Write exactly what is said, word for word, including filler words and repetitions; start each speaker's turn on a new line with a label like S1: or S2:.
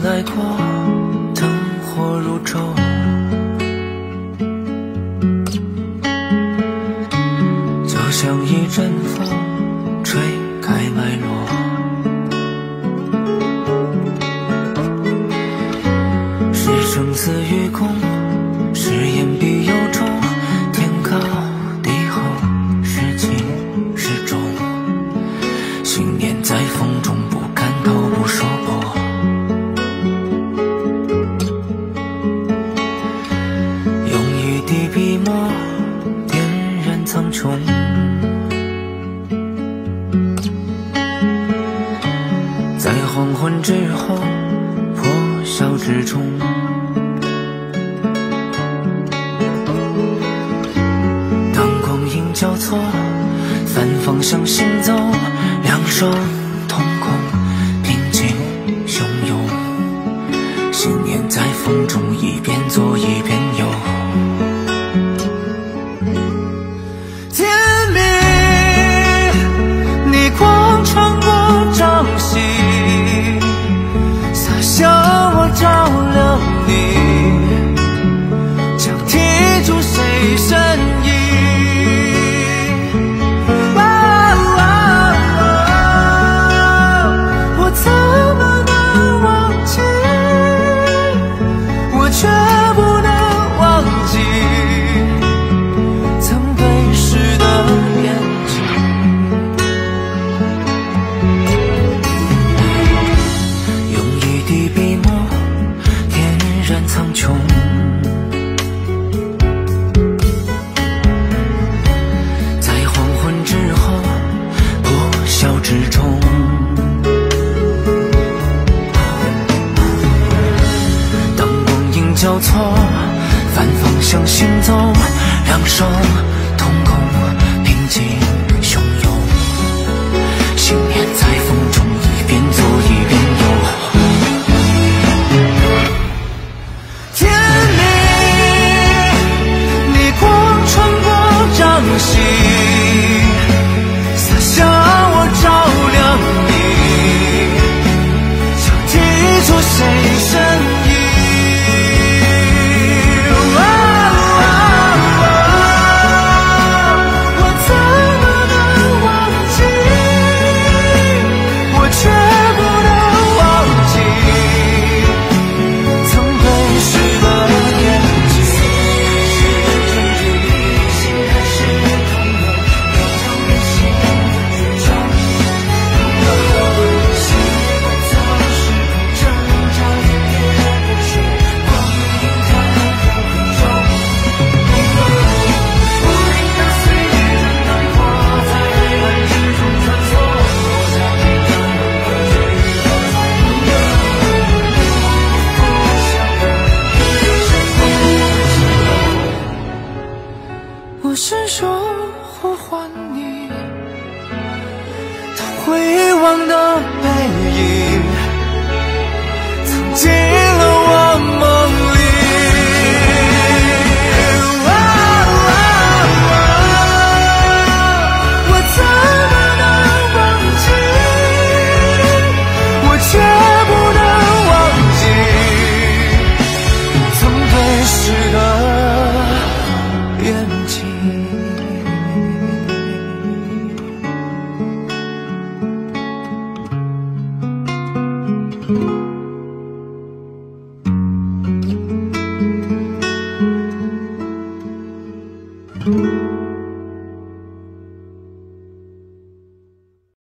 S1: 来过，灯火如昼，就像一阵风吹开脉络。是生死与共，是言必有终，天高地厚，是轻是重，信念在风中不看透不说破。用一滴笔墨点燃苍穹，在黄昏之后破晓之中，当光影交错，反方向行走，两手同空，平静汹涌，信念在风中一边左一边右。天明，你光穿过朝夕，洒向我照亮你，将剔除谁身影。苍穹，在黄昏之后破晓之中，当光影交错，反方向行走，两手同空，平静汹涌，信念在风中一边左一边右。洒向我照亮你，想剔除谁身影。我怎么能忘记，我却不能忘记曾被时的眼睛。我伸手呼唤你，当回望的背影，曾经